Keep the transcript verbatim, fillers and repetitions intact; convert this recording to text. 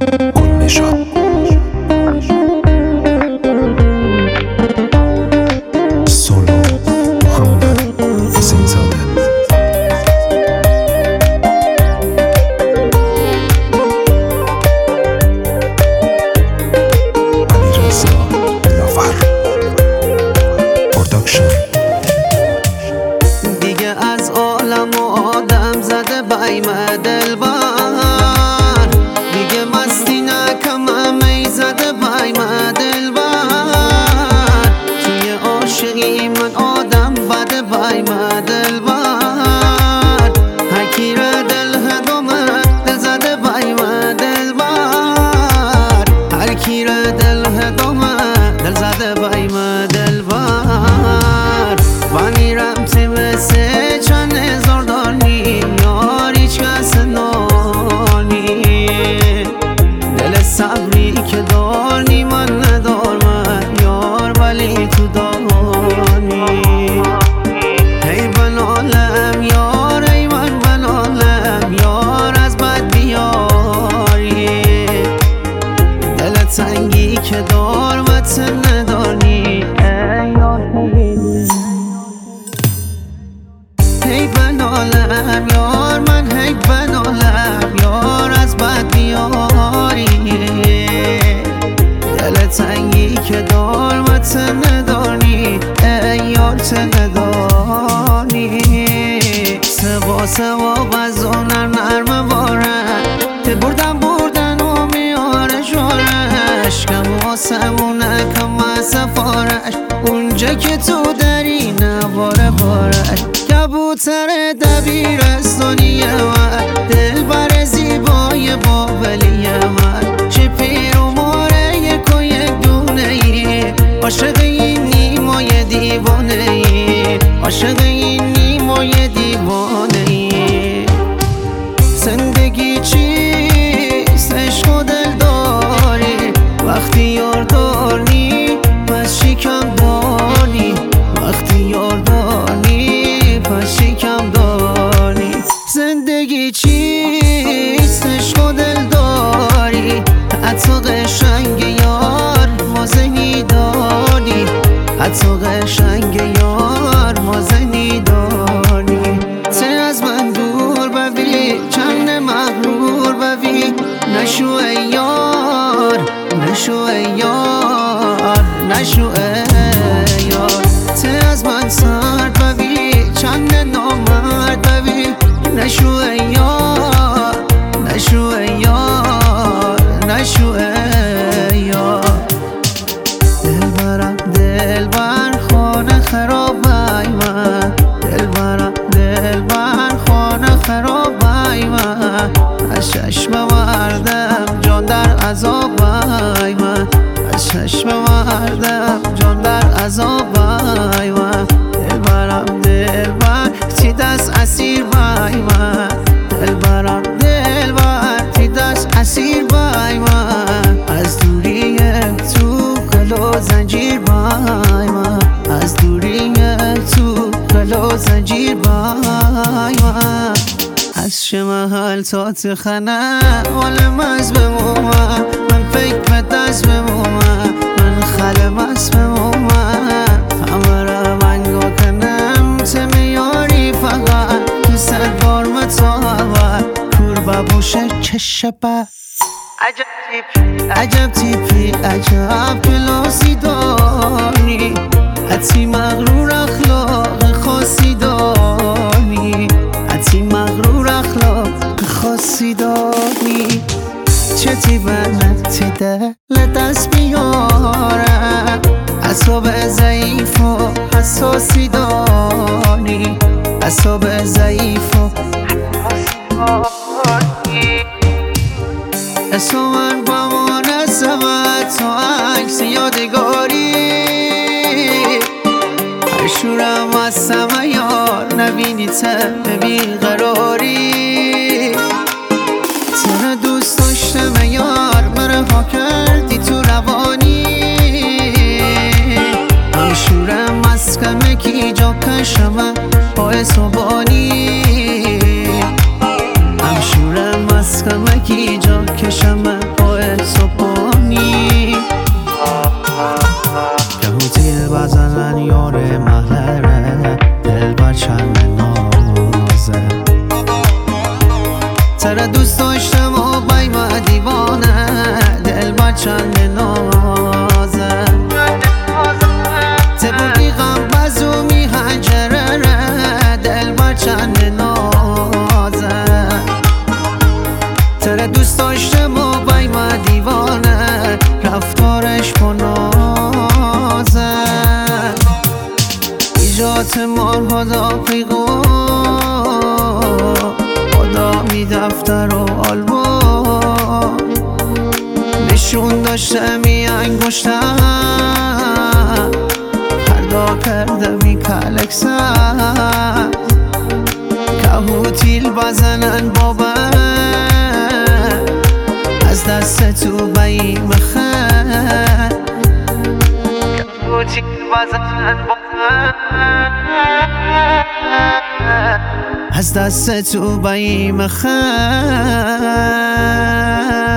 گلنشان سولو محمد حسین زاده علیرضا لاور پروداکشن. دیگه از عالم و آدم زده بیم دلبر، دیگه مستی نکم می زده بیم دلبر. توی عاشقی من آدم بده بیم دلبر، هرکی را دل هدومه دل زده بیم دلبر، هرکی را دل هدومه دل زده بیم دلبر. وانی رمتی مثل چند هزار دانی یار هیچ کس نانی، دل صبری که داری من ندارم یار ولی تو دانی. ای بنالم یار ای من بنالم یار از بد بیاری، دل تنگی که دار وطن ندانی ای یار. هی بنالم یار من هی بنالم یار از بد بیاری، دل تنگی که دار وطن ندانی ای یار ته ندانی. سوا سوا بزونر نرم بارن که بردن بردن و میاره شورش، کم واسمونه کم از سفارش اونجا که تو داری نباره بارش. کبوتر دبیرستانی من دل بر زیبای بابلی من، چه پیر و ماره یک و یک دونه ای، عاشق این نیمای دیوانه ای، عاشق این نیمای دیوانه ای. زندگی چیست عشق و دل داری، وقتی یار داری پس شکم داری، وقتی یار داری پس شکم داری. زندگی چیست عشق و دل داری، حتی قشنگ یار مازنی داری، حتی قشنگ یار مازنی داری. ته از من دور ببی چند مغرور ببی، نشو ای یار نشو ای یار نشو ای یار. ته از من سرد ببی چند نامرد ببی، نشو ای یار نشو ای یار نشو ای یار. دل برم دل بر خانه خراب ای من، دل برم دل بر خانه خراب ای من، از چشم مردم جان در عذاب ای من، از چشم مردم جان در عذاب ای من. دل برم دل بر تی دست اسیر بای من، دل برم دل بر تی دست اسیر بای من، از دوری تو قل و زنجیر بای من، از دوری تو قل و زنجیر بای من. از چه محل تا تخنه عالم از بمومم، من فکر به دست بمومم، من خلم از بمومم، همه را منگو کنم تمیاری فقط تو سر بار متاول کور ببوشه که شبه. عجب تیپی عجب تیپی عجب کلاسی داری، حتی مغرور اخلاق خاصی داری، حتی مغرور اخلاق خاصی داری. چه تیبنت تی دل دست بیاره، اعصاب ضعیف و حساسی داری، اعصاب ضعیف و اسم من با مناسبت تو عکس یادگاری، هر شورم از سمه یار نبینی ته بیقراری. تنه دوست داشتم یار من رها کردی تو روانی، هم شورم از کمه کی جا کشمه پای صبانی، هم شورم از کمه کی جا کشمه پای را دوست داشتم و بایم دیوانه دل با چند نازه تبودی غم بزومی هنجره دل با چند نازه تره دوست داشتم و بایم دیوانه رفتارش پنازه ایجات مار خدا پیغو خدا می دفتر و آلبوم نشون داشته می انگشتم فردا کرده می کلکسن کهوتیل بزنن بابا از دست تو بیم خن کهوتیل بزنن بابا از دست تو بیم خن